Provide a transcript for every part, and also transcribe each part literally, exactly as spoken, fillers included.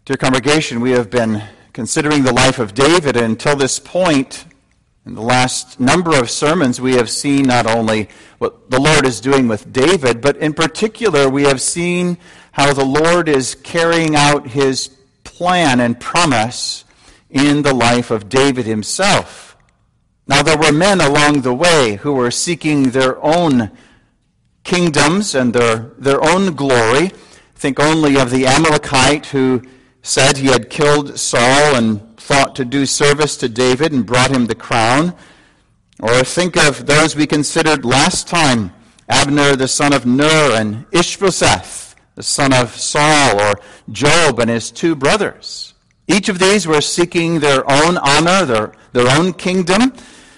Dear congregation, we have been considering the life of David, and until this point, in the last number of sermons, we have seen not only what the Lord is doing with David, but in particular, we have seen how the Lord is carrying out his plan and promise in the life of David himself. Now, there were men along the way who were seeking their own kingdoms and their, their own glory. Think only of the Amalekite who said he had killed Saul and thought to do service to David and brought him the crown. Or think of those we considered last time, Abner the son of Ner and Ishbosheth the son of Saul, or Job and his two brothers. Each of these were seeking their own honor, their, their own kingdom,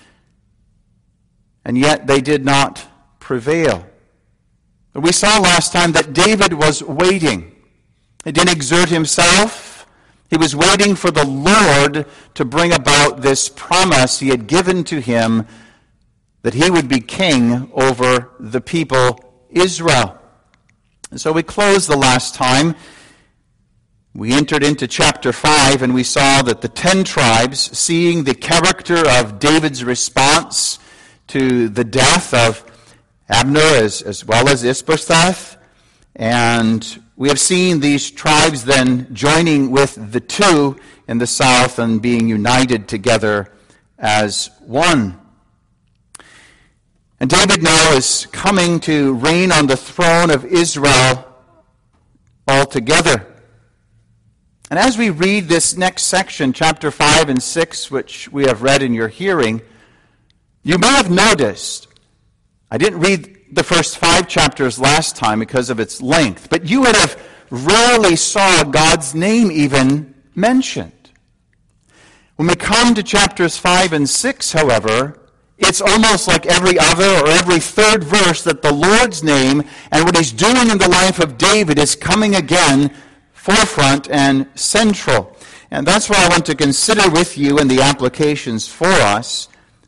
and yet they did not prevail. We saw last time that David was waiting. He didn't exert himself. He was waiting for the Lord to bring about this promise he had given to him that he would be king over the people Israel. And so we closed the last time. We entered into chapter five, and we saw that the ten tribes, seeing the character of David's response to the death of Abner as, as well as Ishbosheth, and we have seen these tribes then joining with the two in the south and being united together as one. And David now is coming to reign on the throne of Israel altogether. And as we read this next section, chapter five and six, which we have read in your hearing, you may have noticed, I didn't read the first five chapters last time because of its length, but you would have rarely saw God's name even mentioned. When we come to chapters five and six, however, it's almost like every other or every third verse that the Lord's name and what he's doing in the life of David is coming again forefront and central. And that's what I want to consider with you in the applications for us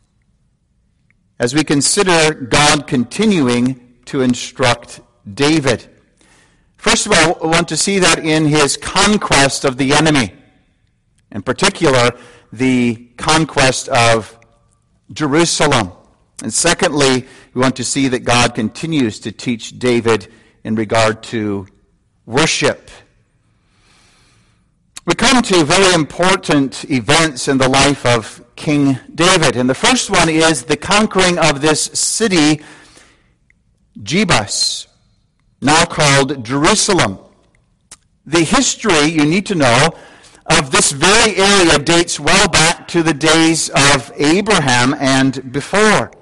as we consider God continuing to instruct David. First of all, I want to see that in his conquest of the enemy. In particular, the conquest of Jerusalem. And secondly, we want to see that God continues to teach David in regard to worship. We come to very important events in the life of King David. And the first one is the conquering of this city, Jebus, now called Jerusalem. The history, you need to know, of this very area dates well back to the days of Abraham and before.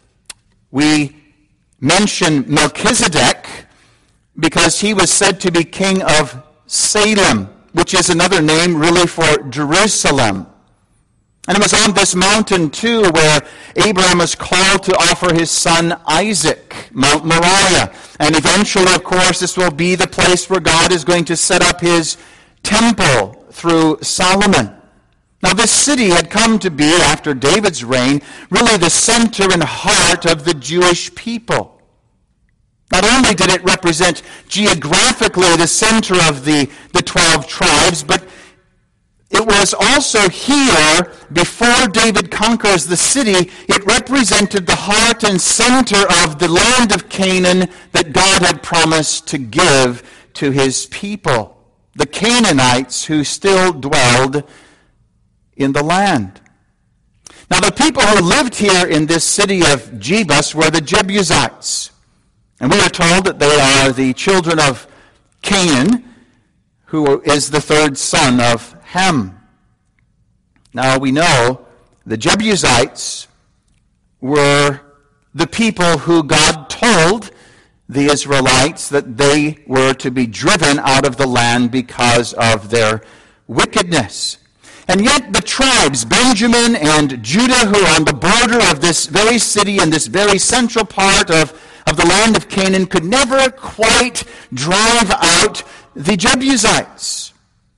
We mention Melchizedek because he was said to be king of Salem, which is another name really for Jerusalem. And it was on this mountain, too, where Abraham was called to offer his son Isaac, Mount Moriah. And eventually, of course, this will be the place where God is going to set up his temple through Solomon. Now, this city had come to be, after David's reign, really the center and heart of the Jewish people. Not only did it represent geographically the center of the, the twelve tribes, but it was also here, before David conquers the city, it represented the heart and center of the land of Canaan that God had promised to give to his people, the Canaanites who still dwelled in the land. Now, the people who lived here in this city of Jebus were the Jebusites. And we are told that they are the children of Canaan, who is the third son of Ham. Now we know the Jebusites were the people who God told the Israelites that they were to be driven out of the land because of their wickedness. And yet the tribes, Benjamin and Judah, who are on the border of this very city and this very central part of, of the land of Canaan, could never quite drive out the Jebusites.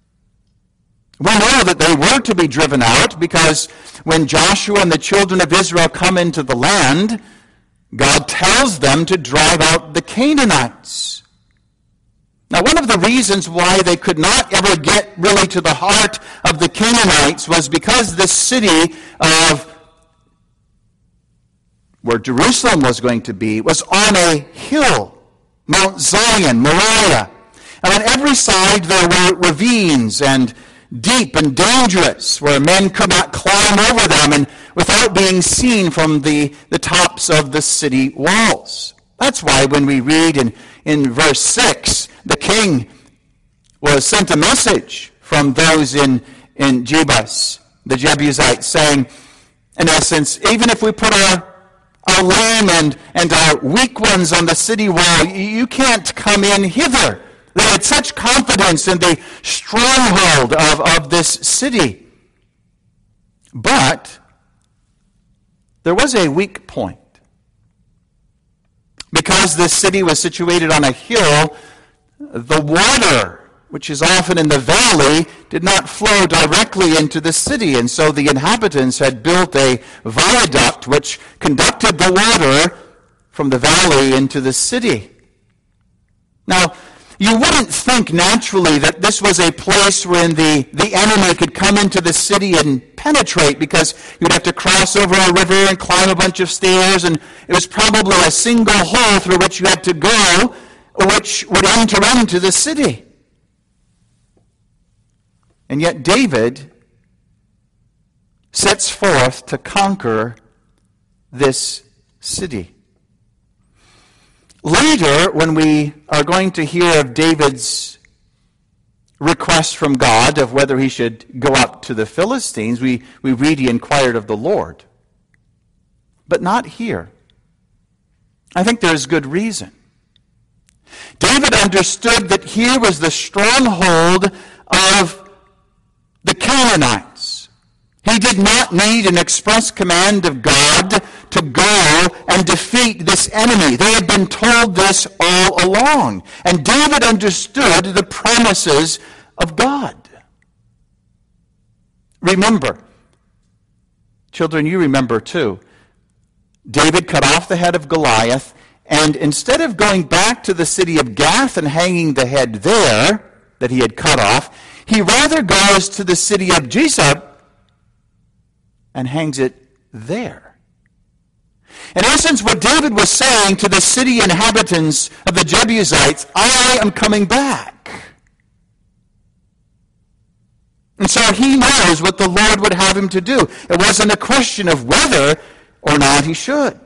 We know that they were to be driven out because when Joshua and the children of Israel come into the land, God tells them to drive out the Canaanites. Now, one of the reasons why they could not ever get really to the heart of the Canaanites was because this city of where Jerusalem was going to be was on a hill, Mount Zion, Moriah. And on every side there were ravines and deep and dangerous, where men could not climb over them and without being seen from the, the tops of the city walls. That's why when we read in, in verse six, the king was sent a message from those in, in Jebus, the Jebusites, saying, in essence, even if we put our, our lame and, and our weak ones on the city wall, you can't come in hither. They had such confidence in the stronghold of, of this city. But there was a weak point. Because this city was situated on a hill, the water, which is often in the valley, did not flow directly into the city. And so the inhabitants had built a viaduct which conducted the water from the valley into the city. Now, you wouldn't think naturally that this was a place wherein the, the enemy could come into the city and penetrate, because you'd have to cross over a river and climb a bunch of stairs, and it was probably a single hole through which you had to go, which would enter into the city. And yet David sets forth to conquer this city. Later, when we are going to hear of David's request from God of whether he should go up to the Philistines, we, we read he inquired of the Lord. But not here. I think there's good reason. David understood that here was the stronghold of the Canaanites. He did not need an express command of God to go and defeat this enemy. They had been told this all along. And David understood the promises of God. Remember, children, you remember too, David cut off the head of Goliath, and instead of going back to the city of Gath and hanging the head there that he had cut off, he rather goes to the city of Jezreel and hangs it there. In essence, what David was saying to the city inhabitants of the Jebusites, I am coming back. And so he knows what the Lord would have him to do. It wasn't a question of whether or not he should.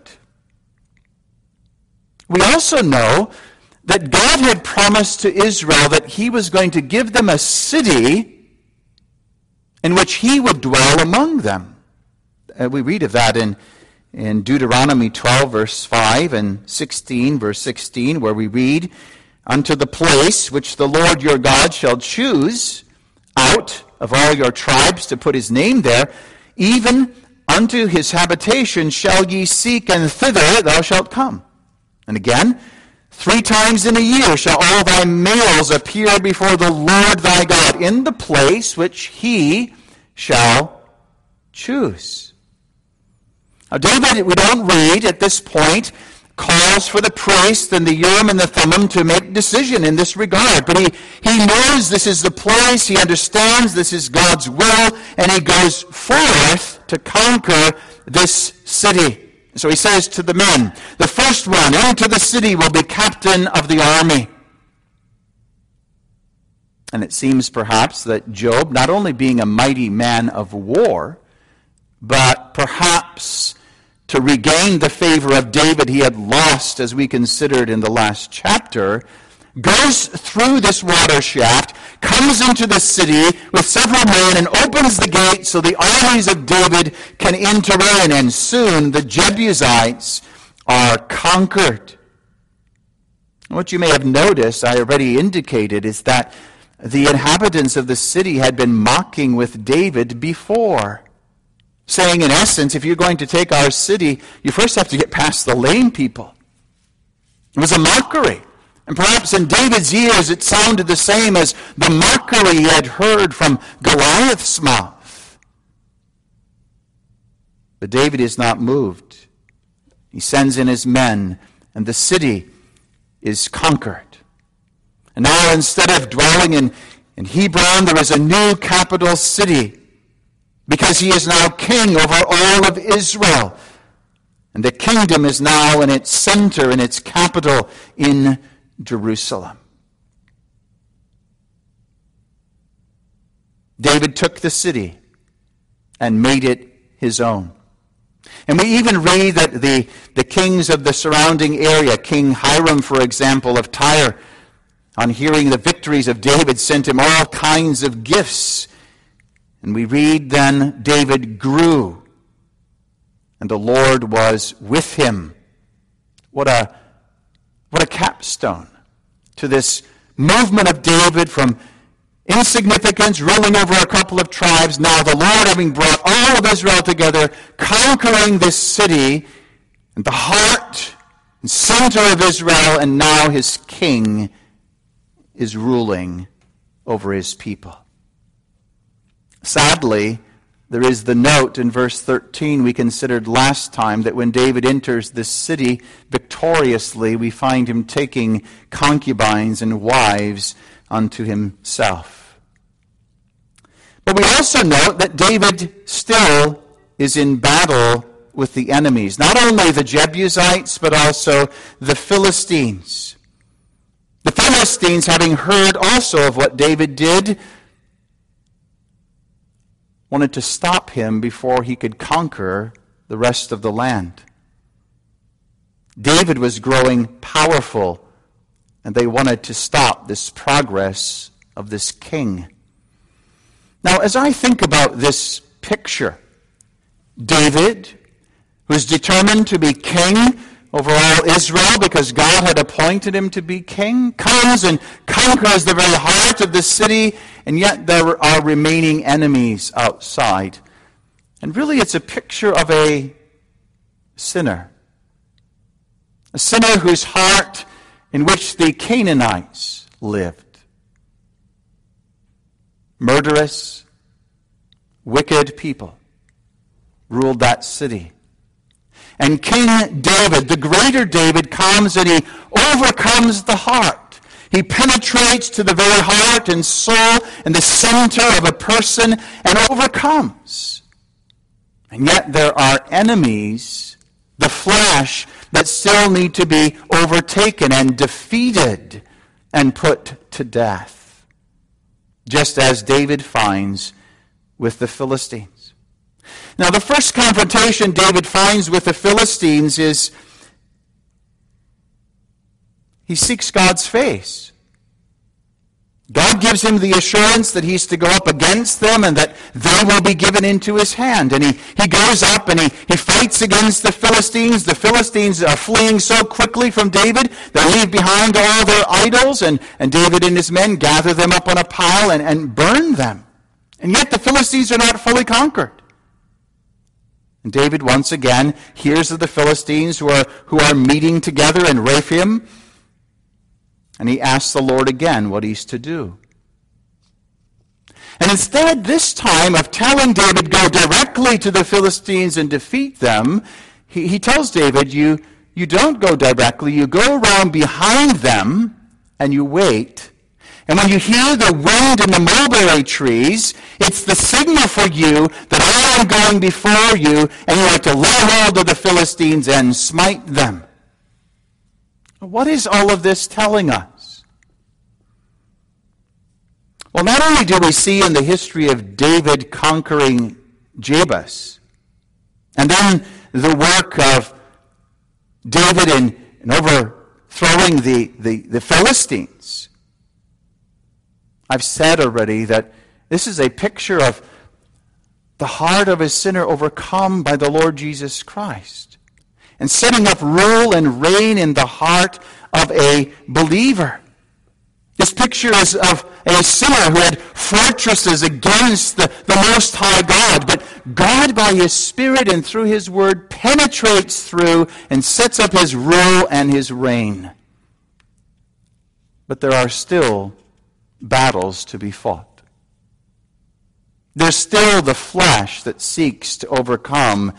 We also know that God had promised to Israel that he was going to give them a city in which he would dwell among them. Uh, we read of that in, in Deuteronomy twelve, verse five, and sixteen, verse sixteen, where we read, unto the place which the Lord your God shall choose out of all your tribes to put his name there, even unto his habitation shall ye seek, and thither thou shalt come. And again, three times in a year shall all thy males appear before the Lord thy God in the place which he shall choose. Now, David, we don't read at this point, calls for the priest and the Urim and the Thummim to make decision in this regard. But he, he knows this is the place, he understands this is God's will, and he goes forth to conquer this city. So he says to the men, the first one into the city will be captain of the army. And it seems perhaps that Joab, not only being a mighty man of war, but perhaps to regain the favor of David he had lost, as we considered in the last chapter, goes through this water shaft, comes into the city with several men, and opens the gate so the armies of David can enter in, and soon the Jebusites are conquered. What you may have noticed, I already indicated, is that the inhabitants of the city had been mocking with David before, saying, in essence, if you're going to take our city, you first have to get past the lame people. It was a mockery. And perhaps in David's ears it sounded the same as the mockery he had heard from Goliath's mouth. But David is not moved. He sends in his men, and the city is conquered. And now instead of dwelling in, in Hebron, there is a new capital city, because he is now king over all of Israel. And the kingdom is now in its center, in its capital, in Jerusalem. David took the city and made it his own. And we even read that the, the kings of the surrounding area, King Hiram, for example, of Tyre, on hearing the victories of David, sent him all kinds of gifts. And we read then, David grew, and the Lord was with him. What a, what a capstone to this movement of David from insignificance, ruling over a couple of tribes. Now the Lord, having brought all of Israel together, conquering this city, and the heart and center of Israel, and now his king is ruling over his people. Sadly, there is the note in verse thirteen we considered last time, that when David enters this city victoriously, we find him taking concubines and wives unto himself. But we also note that David still is in battle with the enemies, not only the Jebusites, but also the Philistines. The Philistines, having heard also of what David did, wanted to stop him before he could conquer the rest of the land. David was growing powerful, and they wanted to stop this progress of this king. Now, as I think about this picture, David, who is determined to be king over all Israel because God had appointed him to be king, comes and conquers the very heart of the city, and yet there are remaining enemies outside. And really it's a picture of a sinner. A sinner whose heart in which the Canaanites lived. Murderous, wicked people ruled that city. And King David, the greater David, comes and he overcomes the heart. He penetrates to the very heart and soul and the center of a person and overcomes. And yet there are enemies, the flesh, that still need to be overtaken and defeated and put to death, just as David finds with the Philistines. Now, the first confrontation David finds with the Philistines is he seeks God's face. God gives him the assurance that he's to go up against them and that they will be given into his hand. And he, he goes up and he, he fights against the Philistines. The Philistines are fleeing so quickly from David, they leave behind all their idols, and, and David and his men gather them up on a pile and, and burn them. And yet the Philistines are not fully conquered. And David once again hears of the Philistines who are, who are meeting together in Rephaim, and he asks the Lord again what he's to do. And instead, this time of telling David, go directly to the Philistines and defeat them, he, he tells David, you, you don't go directly, you go around behind them and you wait. And when you hear the wind in the mulberry trees, it's the signal for you that I am going before you, and you are to lay hold of the Philistines and smite them. What is all of this telling us? Well, not only do we see in the history of David conquering Jebus, and then the work of David in, in overthrowing the, the, the Philistines. I've said already that this is a picture of the heart of a sinner overcome by the Lord Jesus Christ, and setting up rule and reign in the heart of a believer. This picture is of a sinner who had fortresses against the, the Most High God, but God by His Spirit and through His Word penetrates through and sets up His rule and His reign. But there are still battles to be fought. There's still the flesh that seeks to overcome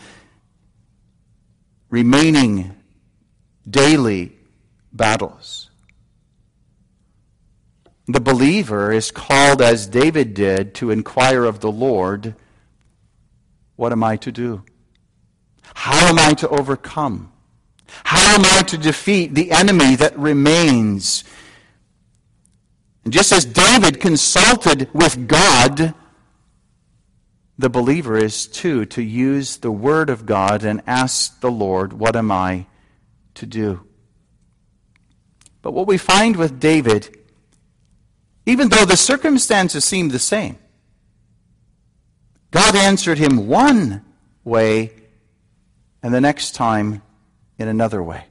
remaining daily battles. the believer is called, as David did, to inquire of the Lord, what am I to do? How am I to overcome? How am I to defeat the enemy that remains? And just as David consulted with God, the believer is too to use the Word of God and ask the Lord, what am I to do? But what we find with David, even though the circumstances seem the same, God answered him one way and the next time in another way.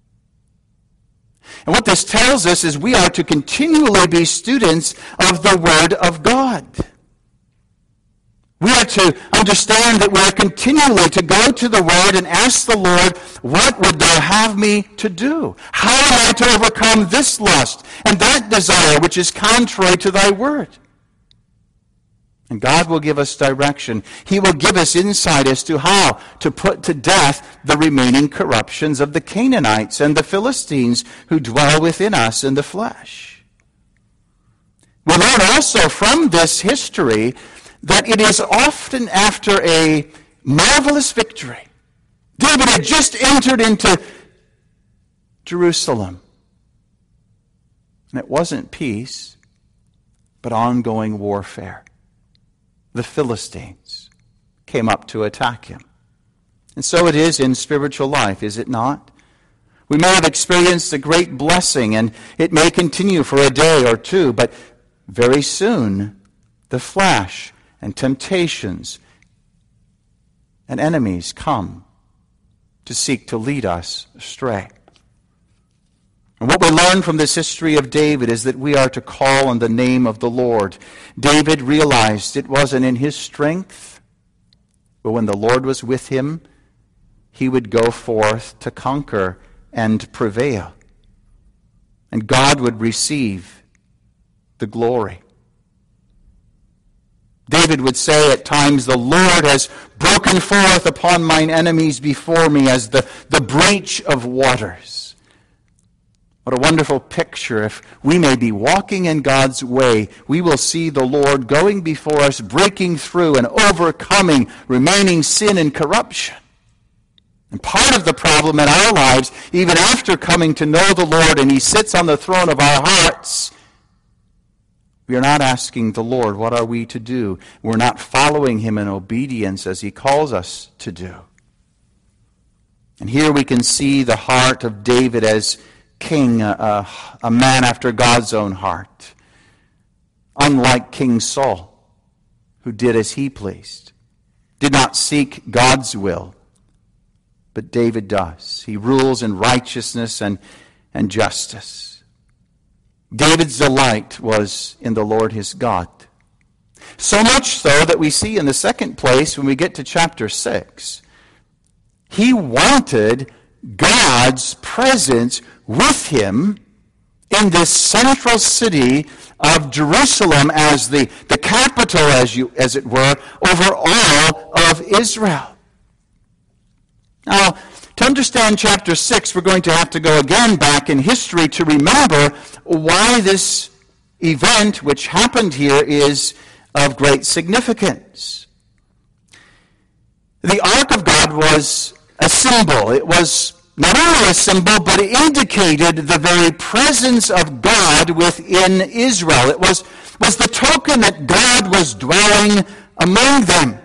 And what this tells us is we are to continually be students of the Word of God. We are to understand that we are continually to go to the Word and ask the Lord, what would thou have me to do? How am I to overcome this lust and that desire which is contrary to thy Word? And God will give us direction. He will give us insight as to how to put to death the remaining corruptions of the Canaanites and the Philistines who dwell within us in the flesh. We learn also from this history that it is often after a marvelous victory. David had just entered into Jerusalem. And it wasn't peace, but ongoing warfare. The Philistines came up to attack him. And so it is in spiritual life, is it not? We may have experienced a great blessing, and it may continue for a day or two, but very soon the flesh and temptations and enemies come to seek to lead us astray. And what we learn from this history of David is that we are to call on the name of the Lord. David realized it wasn't in his strength, but when the Lord was with him, he would go forth to conquer and prevail. And God would receive the glory. David would say at times, the Lord has broken forth upon mine enemies before me as the, the breach of waters. What a wonderful picture. If we may be walking in God's way, we will see the Lord going before us, breaking through and overcoming remaining sin and corruption. And part of the problem in our lives, even after coming to know the Lord and He sits on the throne of our hearts, we are not asking the Lord, what are we to do? We're not following Him in obedience as He calls us to do. And here we can see the heart of David as king, a, a man after God's own heart. Unlike King Saul, who did as he pleased, did not seek God's will, but David does. He rules in righteousness and, and justice. David's delight was in the Lord his God. So much so that we see in the second place, when we get to chapter six, he wanted God's presence with him in this central city of Jerusalem as the, the capital, as you as it were, over all of Israel. Now, to understand chapter six, we're going to have to go again back in history to remember why this event which happened here is of great significance. The Ark of God was a symbol. It was not only a symbol, but it indicated the very presence of God within Israel. It was, was the token that God was dwelling among them.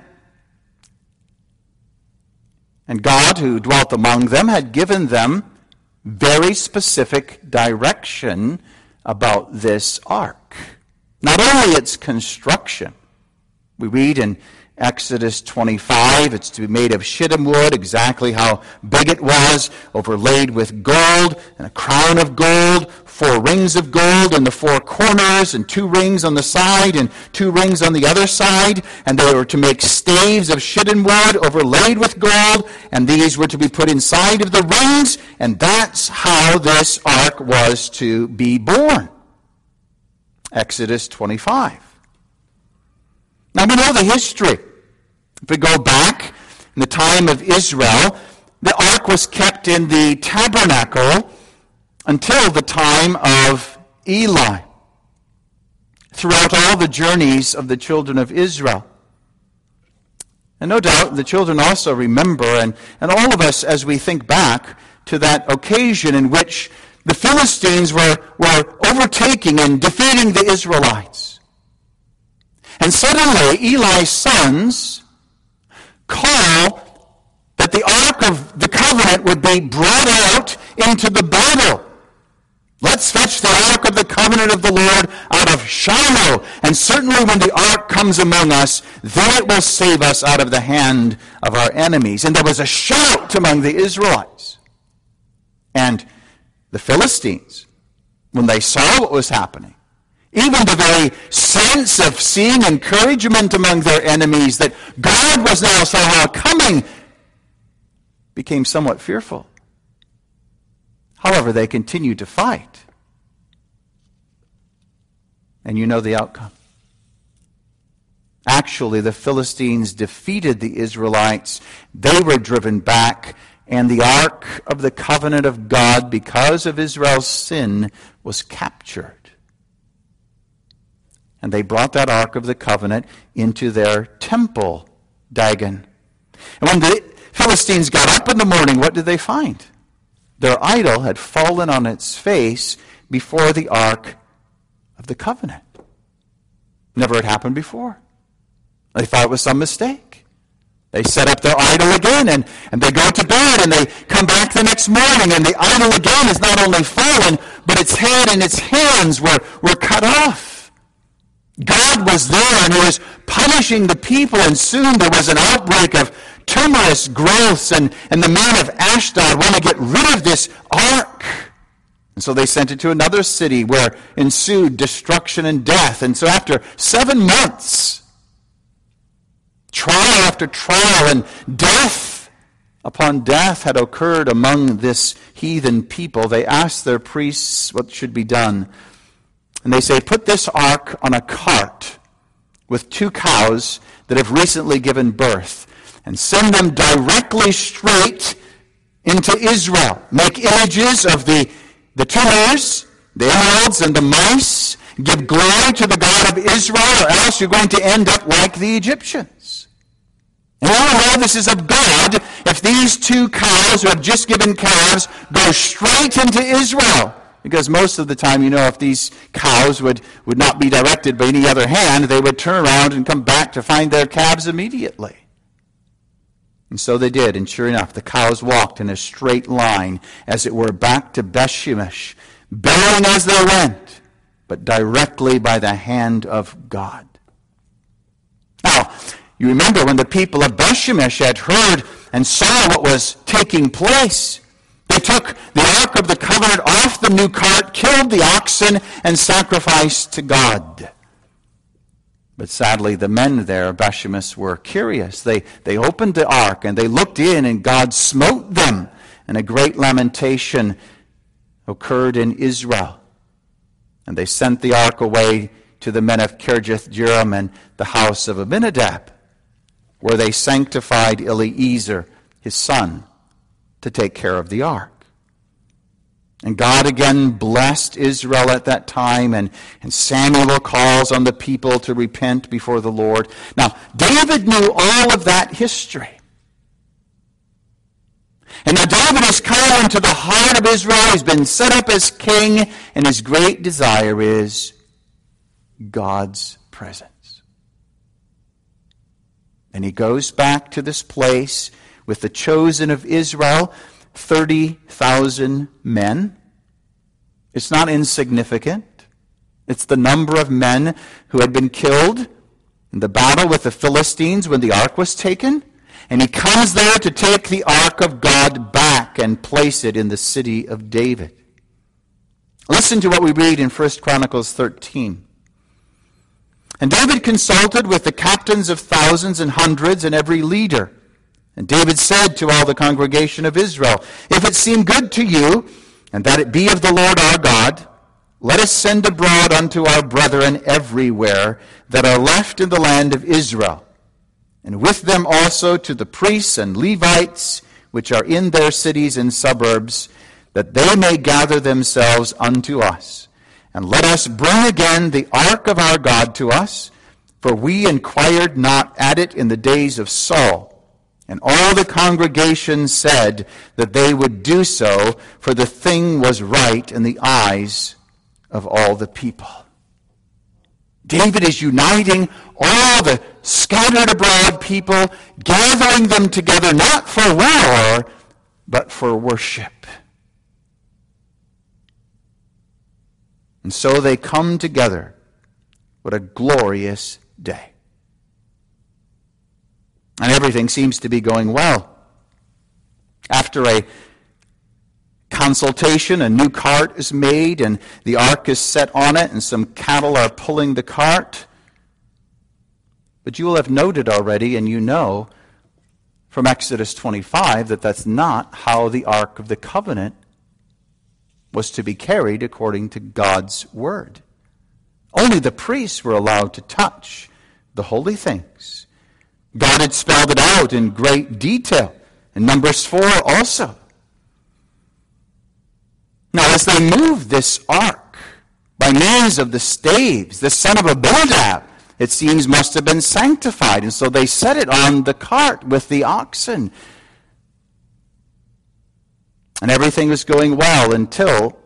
And God, who dwelt among them, had given them very specific direction about this ark. Not only its construction. We read in Exodus twenty-five, it's to be made of shittim wood, exactly how big it was, overlaid with gold, and a crown of gold, four rings of gold in the four corners, and two rings on the side, and two rings on the other side, and they were to make staves of shittim wood overlaid with gold, and these were to be put inside of the rings, and that's how this ark was to be born. Exodus twenty-five. Now we know the history. If we go back in the time of Israel, the ark was kept in the tabernacle until the time of Eli. throughout all the journeys of the children of Israel. And no doubt the children also remember, and, and all of us as we think back to that occasion in which the Philistines were, were overtaking and defeating the Israelites. And suddenly Eli's sons call that the Ark of the Covenant would be brought out into the battle. Let's fetch the Ark of the Covenant of the Lord out of Shiloh. And certainly when the Ark comes among us, then it will save us out of the hand of our enemies. And there was a shout among the Israelites. And the Philistines, when they saw what was happening, even the very sense of seeing encouragement among their enemies that God was now somehow coming, became somewhat fearful. However, they continued to fight. And you know the outcome. Actually, the Philistines defeated the Israelites. They were driven back, and the Ark of the Covenant of God, because of Israel's sin, was captured. And they brought that Ark of the Covenant into their temple, Dagon. And when the Philistines got up in the morning, what did they find? Their idol had fallen on its face before the Ark of the Covenant. Never had happened before. They thought it was some mistake. They set up their idol again, and, and they go to bed, and they come back the next morning, and the idol again is not only fallen, but its head and its hands were, were cut off. God was there, and he was punishing the people, and soon there was an outbreak of tumultuous growths, and, and the men of Ashdod want to get rid of this ark. And so they sent it to another city where ensued destruction and death. And so after seven months, trial after trial, and death upon death had occurred among this heathen people, they asked their priests what should be done. And they say, put this ark on a cart with two cows that have recently given birth, and send them directly straight into Israel. Make images of the, the tumors, the emeralds, and the mice. Give glory to the God of Israel, or else you're going to end up like the Egyptians. And we all know this is of God if these two cows who have just given calves go straight into Israel. Because most of the time, you know, if these cows would, would not be directed by any other hand, they would turn around and come back to find their calves immediately. And so they did, and sure enough, the cows walked in a straight line, as it were, back to Beth-Shemesh, bellowing as they went, but directly by the hand of God. Now, you remember when the people of Beth-Shemesh had heard and saw what was taking place, they took the Ark of the Covenant off the new cart, killed the oxen, and sacrificed to God. But sadly, the men there, Beth-Shemesh, were curious. They, they opened the ark, and they looked in, and God smote them. And a great lamentation occurred in Israel. And they sent the ark away to the men of Kirjath-jearim and the house of Abinadab, where they sanctified Eliezer, his son, to take care of the ark. And God again blessed Israel at that time, and, and Samuel calls on the people to repent before the Lord. Now, David knew all of that history. And now David is come into the heart of Israel. He's been set up as king, and his great desire is God's presence. And he goes back to this place with the chosen of Israel, thirty thousand men. It's not insignificant. It's the number of men who had been killed in the battle with the Philistines when the ark was taken. And he comes there to take the ark of God back and place it in the city of David. Listen to what we read in First Chronicles thirteen. And David consulted with the captains of thousands and hundreds and every leader. And David said to all the congregation of Israel, if it seem good to you, and that it be of the Lord our God, let us send abroad unto our brethren everywhere that are left in the land of Israel, and with them also to the priests and Levites, which are in their cities and suburbs, that they may gather themselves unto us, and let us bring again the ark of our God to us, for we inquired not at it in the days of Saul. And all the congregation said that they would do so, for the thing was right in the eyes of all the people. David is uniting all the scattered abroad people, gathering them together not for war, but for worship. And so they come together. What a glorious day. And everything seems to be going well. After a consultation, a new cart is made, and the ark is set on it, and some cattle are pulling the cart. But you will have noted already, and you know from Exodus twenty-five, that that's not how the Ark of the Covenant was to be carried according to God's word. Only the priests were allowed to touch the holy things. God had spelled it out in great detail in Numbers four also. Now, as they moved this ark by means of the staves, the son of Abinadab, it seems, must have been sanctified. And so they set it on the cart with the oxen. And everything was going well until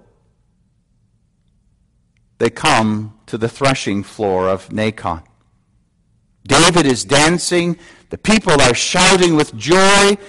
they come to the threshing floor of Nacon. David is dancing. The people are shouting with joy.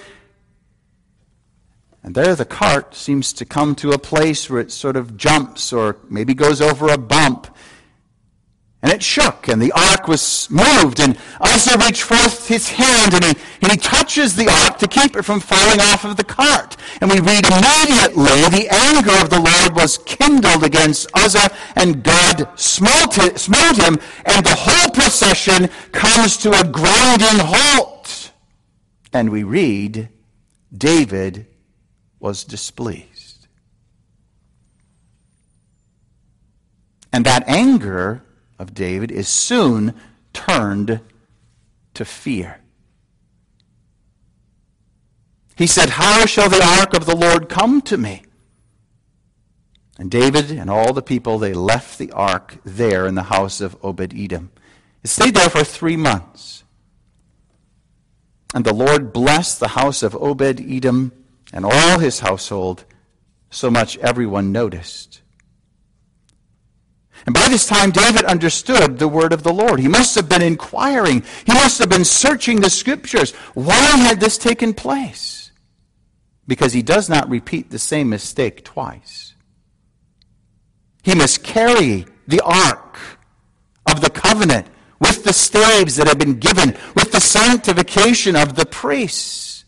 And there the cart seems to come to a place where it sort of jumps or maybe goes over a bump. And it shook, and the ark was moved, and Uzzah reached forth his hand, and he, and he touches the ark to keep it from falling off of the cart. And we read, immediately the anger of the Lord was kindled against Uzzah, and God smote, it, smote him, and the whole procession comes to a grinding halt. And we read, David was displeased. And that anger of David is soon turned to fear. He said, how shall the ark of the Lord come to me? And David and all the people, they left the ark there in the house of Obed-Edom. It stayed there for three months. And the Lord blessed the house of Obed-Edom and all his household, so much everyone noticed. And by this time, David understood the word of the Lord. He must have been inquiring. He must have been searching the scriptures. Why had this taken place? Because he does not repeat the same mistake twice. He must carry the ark of the covenant with the staves that have been given, with the sanctification of the priests.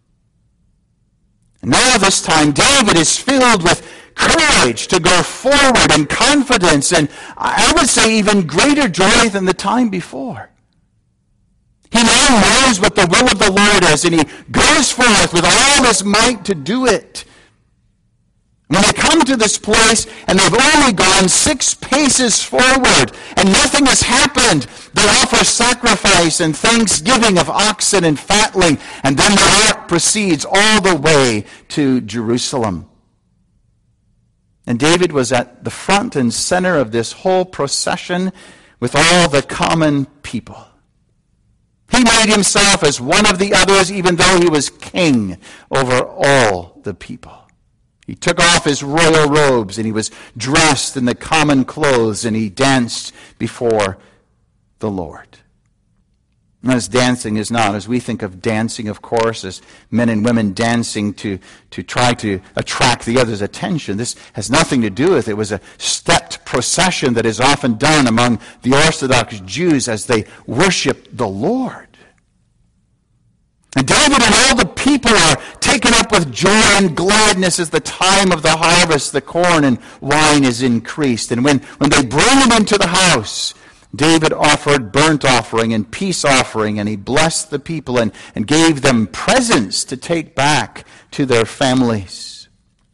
And now this time, David is filled with courage to go forward and confidence, and I would say even greater joy than the time before. He now knows what the will of the Lord is, and he goes forth with all his might to do it. When they come to this place, and they've only gone six paces forward, and nothing has happened, they offer sacrifice and thanksgiving of oxen and fatling, and then the ark proceeds all the way to Jerusalem. And David was at the front and center of this whole procession with all the common people. He made himself as one of the others, even though he was king over all the people. He took off his royal robes, and he was dressed in the common clothes, and he danced before the Lord. And as dancing is not, as we think of dancing, of course, as men and women dancing to, to try to attract the other's attention, this has nothing to do with it. It was a stepped procession that is often done among the Orthodox Jews as they worship the Lord. And David and all the people are taken up with joy and gladness as the time of the harvest, the corn and wine is increased. And when, when they bring him into the house, David offered burnt offering and peace offering, and he blessed the people and, and gave them presents to take back to their families.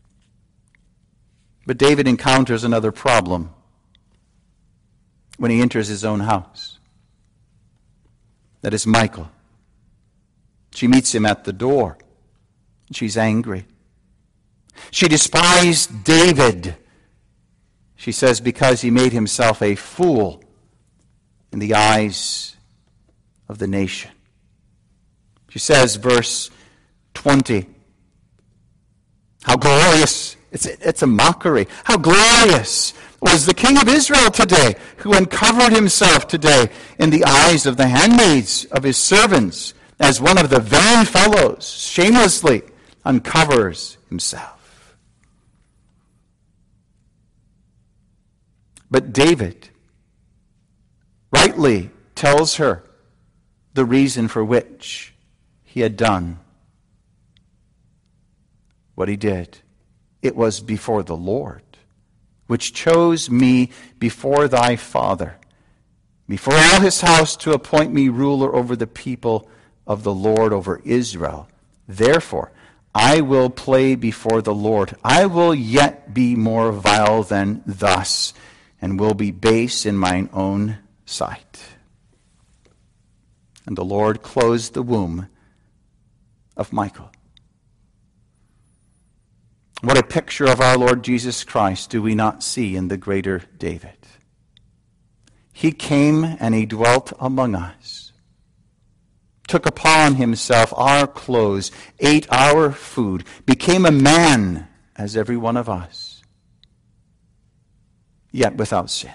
But David encounters another problem when he enters his own house. That is Michal. She meets him at the door. She's angry. She despised David. She says, because he made himself a fool in the eyes of the nation. She says, verse twenty, how glorious, it's, it's a mockery, how glorious was the king of Israel today, who uncovered himself today in the eyes of the handmaids of his servants, as one of the vain fellows shamelessly uncovers himself. But David rightly tells her the reason for which he had done what he did. It was before the Lord, which chose me before thy father, before all his house, to appoint me ruler over the people of the Lord, over Israel. Therefore, I will play before the Lord. I will yet be more vile than thus, and will be base in mine own sight. And the Lord closed the womb of Michal. What a picture of our Lord Jesus Christ do we not see in the greater David? He came and he dwelt among us, took upon himself our clothes, ate our food, became a man as every one of us, yet without sin.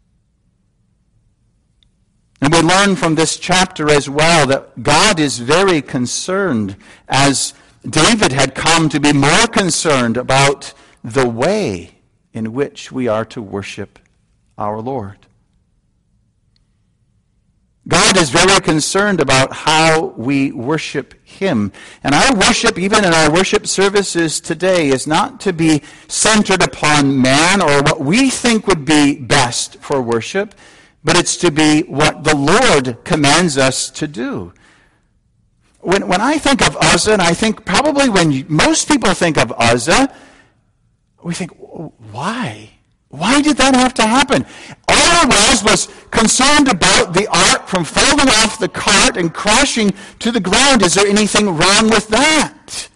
And we learn from this chapter as well that God is very concerned, as David had come to be more concerned about the way in which we are to worship our Lord. God is very concerned about how we worship him. And our worship, even in our worship services today, is not to be centered upon man or what we think would be best for worship, but it's to be what the Lord commands us to do. When, when I think of Uzzah, and I think probably when you, most people think of Uzzah, we think, why? Why did that have to happen? All it was was concerned about the ark from falling off the cart and crashing to the ground. Is there anything wrong with that?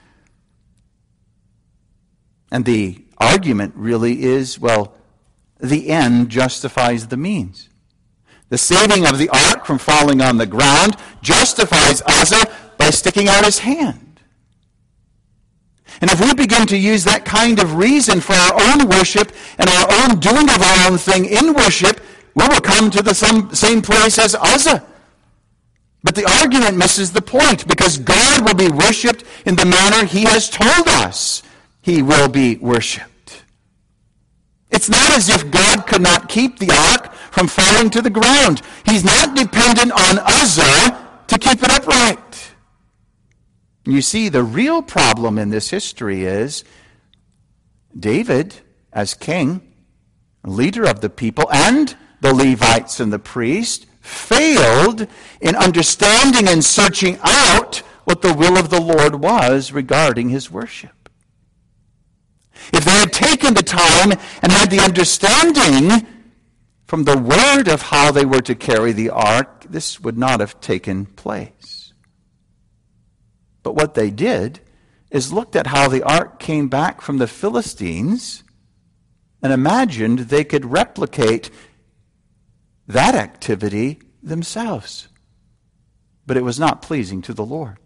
And the argument really is, well, the end justifies the means. The saving of the ark from falling on the ground justifies Uzzah by sticking out his hand. And if we begin to use that kind of reason for our own worship and our own doing of our own thing in worship, we will come to the same, same place as Uzzah. But the argument misses the point, because God will be worshipped in the manner he has told us he will be worshipped. It's not as if God could not keep the ark from falling to the ground. He's not dependent on Uzzah to keep it upright. You see, the real problem in this history is David, as king, leader of the people, and the Levites and the priests, failed in understanding and searching out what the will of the Lord was regarding his worship. If they had taken the time and had the understanding from the word of how they were to carry the ark, this would not have taken place. But what they did is looked at how the ark came back from the Philistines and imagined they could replicate that activity themselves. But it was not pleasing to the Lord.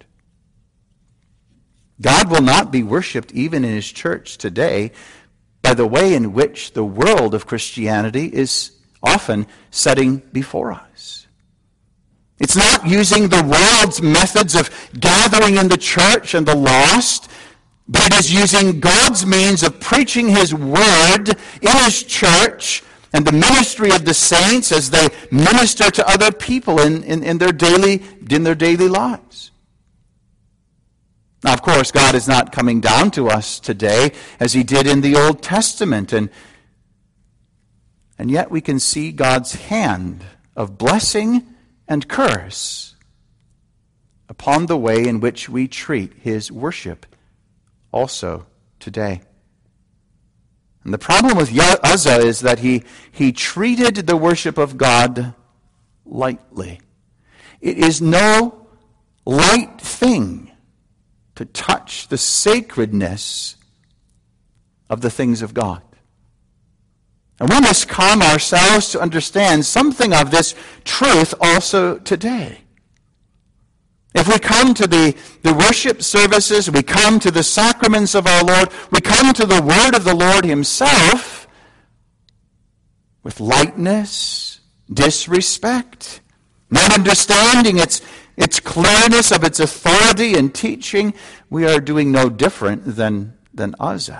God will not be worshipped even in his church today by the way in which the world of Christianity is often setting before us. It's not using the world's methods of gathering in the church and the lost, but it is using God's means of preaching his word in his church and the ministry of the saints as they minister to other people in, in, in their daily in their daily lives. Now, of course, God is not coming down to us today as he did in the Old Testament, and, and yet we can see God's hand of blessing and curse upon the way in which we treat his worship also today. And the problem with Uzzah is that he, he treated the worship of God lightly. It is no light thing to touch the sacredness of the things of God. And we must calm ourselves to understand something of this truth also today. If we come to the, the worship services, we come to the sacraments of our Lord, we come to the word of the Lord himself with lightness, disrespect, not understanding its, its clearness of its authority and teaching, we are doing no different than, than Uzzah.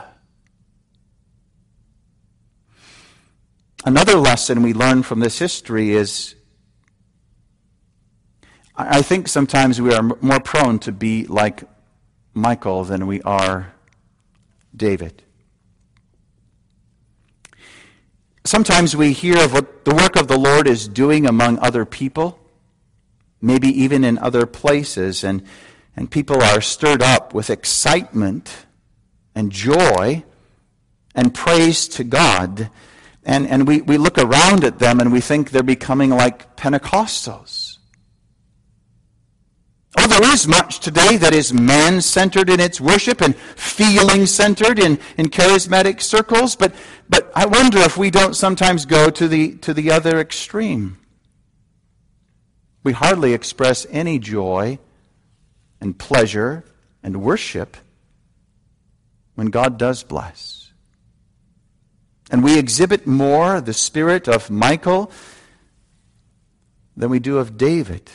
Another lesson we learn from this history is, I think sometimes we are more prone to be like Michal than we are David. Sometimes we hear of what the work of the Lord is doing among other people, maybe even in other places, and, and people are stirred up with excitement and joy and praise to God. And, and we, we look around at them and we think they're becoming like Pentecostals. Oh, there is much today that is man-centered in its worship and feeling-centered in, in charismatic circles, but, but I wonder if we don't sometimes go to the, to the other extreme. We hardly express any joy and pleasure and worship when God does bless. And we exhibit more the spirit of Michal than we do of David.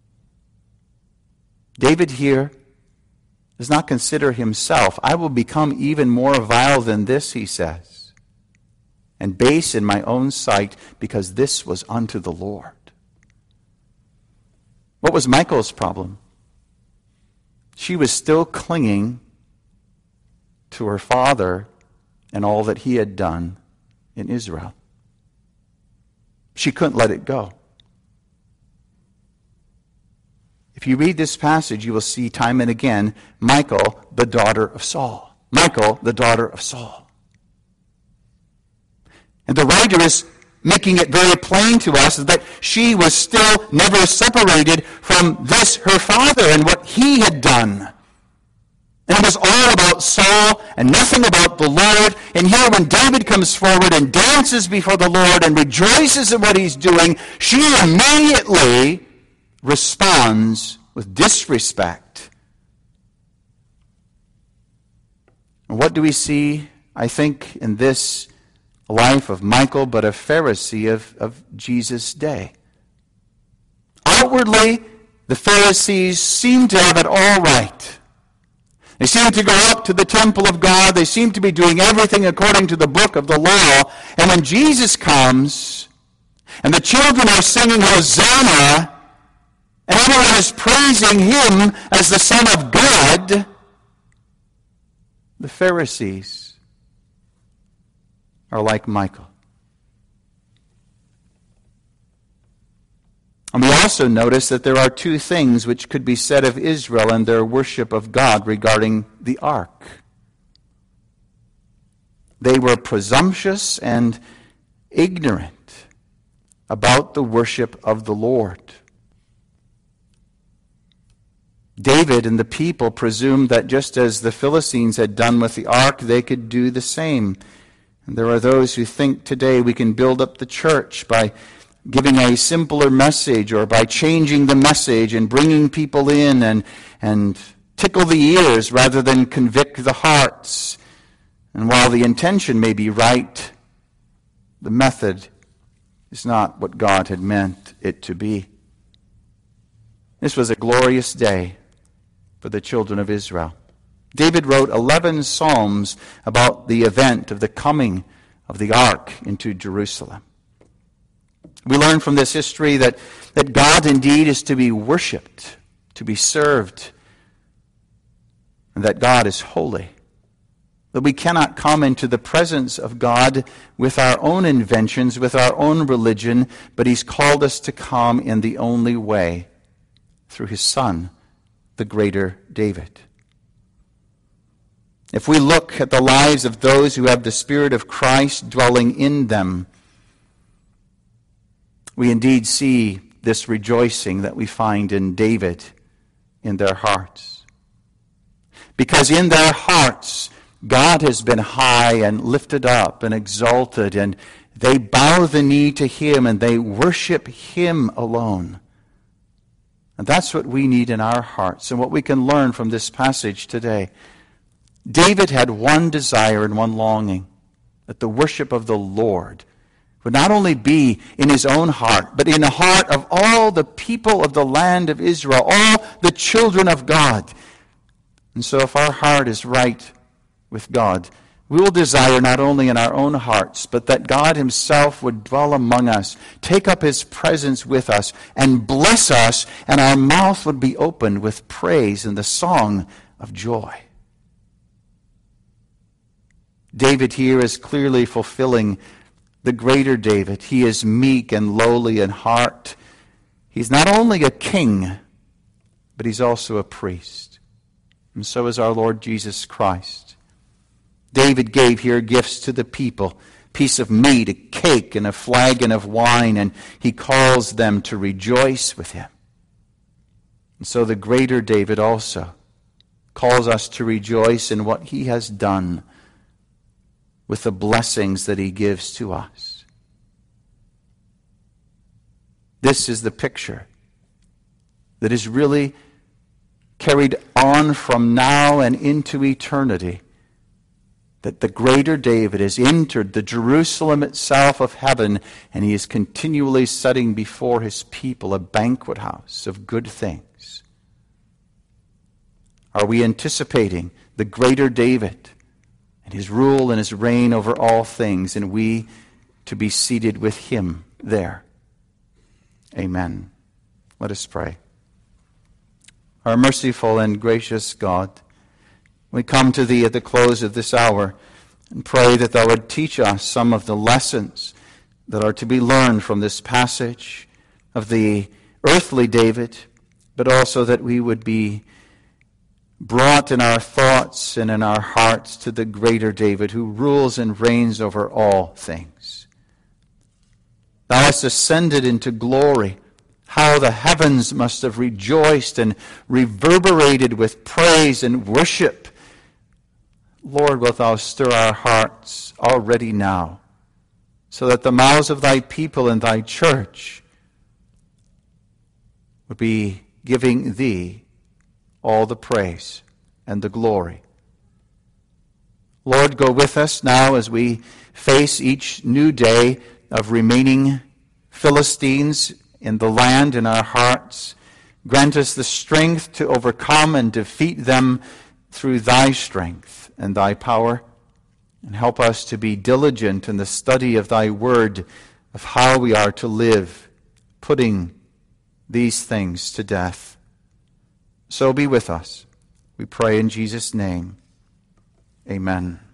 David here does not consider himself. I will become even more vile than this, he says, and base in my own sight, because this was unto the Lord. What was Michal's problem? She was still clinging to her father and all that he had done in Israel. She couldn't let it go. If you read this passage, you will see time and again, Michal, the daughter of Saul. Michal, the daughter of Saul. And the writer is making it very plain to us that she was still never separated from this, her father, and what he had done. And it was all about Saul and nothing about the Lord. And here when David comes forward and dances before the Lord and rejoices in what he's doing, she immediately responds with disrespect. And what do we see, I think, in this life of Michal, but a Pharisee of, of Jesus' day? Outwardly, the Pharisees seem to have it all right. They seem to go up to the temple of God. They seem to be doing everything according to the book of the law. And when Jesus comes, and the children are singing Hosanna, and everyone is praising him as the Son of God, the Pharisees are like Michal. And we also notice that there are two things which could be said of Israel and their worship of God regarding the ark. They were presumptuous and ignorant about the worship of the Lord. David and the people presumed that just as the Philistines had done with the ark, they could do the same. And there are those who think today we can build up the church by giving a simpler message or by changing the message and bringing people in and, and tickle the ears rather than convict the hearts. And while the intention may be right, the method is not what God had meant it to be. This was a glorious day for the children of Israel. David wrote eleven psalms about the event of the coming of the ark into Jerusalem. We learn from this history that, that God indeed is to be worshipped, to be served, and that God is holy. That we cannot come into the presence of God with our own inventions, with our own religion, but he's called us to come in the only way, through his Son, the greater David. If we look at the lives of those who have the Spirit of Christ dwelling in them, we indeed see this rejoicing that we find in David in their hearts. Because in their hearts, God has been high and lifted up and exalted, and They bow the knee to him and they worship him alone. And that's what we need in our hearts and what we can learn from this passage today. David had one desire and one longing, that the worship of the Lord would not only be in his own heart, but in the heart of all the people of the land of Israel, all the children of God. And so if our heart is right with God, we will desire not only in our own hearts, but that God himself would dwell among us, take up his presence with us, and bless us, and our mouth would be opened with praise and the song of joy. David here is clearly fulfilling the greater David. He is meek and lowly in heart. He's not only a king, but he's also a priest. And so is our Lord Jesus Christ. David gave here gifts to the people, a piece of meat, a cake, and a flagon of wine, and he calls them to rejoice with him. And so the greater David also calls us to rejoice in what he has done with the blessings that he gives to us. This is the picture that is really carried on from now and into eternity, that the greater David has entered the Jerusalem itself of heaven, and he is continually setting before his people a banquet house of good things. Are we anticipating the greater David and his rule and his reign over all things, and we to be seated with him there? Amen. Let us pray. Our merciful and gracious God, we come to thee at the close of this hour and pray that thou would teach us some of the lessons that are to be learned from this passage of the earthly David, but also that we would be brought in our thoughts and in our hearts to the greater David who rules and reigns over all things. Thou hast ascended into glory. How the heavens must have rejoiced and reverberated with praise and worship. Lord, wilt thou stir our hearts already now, so that the mouths of thy people and thy church would be giving thee all the praise and the glory. Lord, go with us now as we face each new day of remaining Philistines in the land, in our hearts. Grant us the strength to overcome and defeat them through thy strength and thy power, and help us to be diligent in the study of thy word, of how we are to live, putting these things to death. So be with us, we pray in Jesus' name. Amen.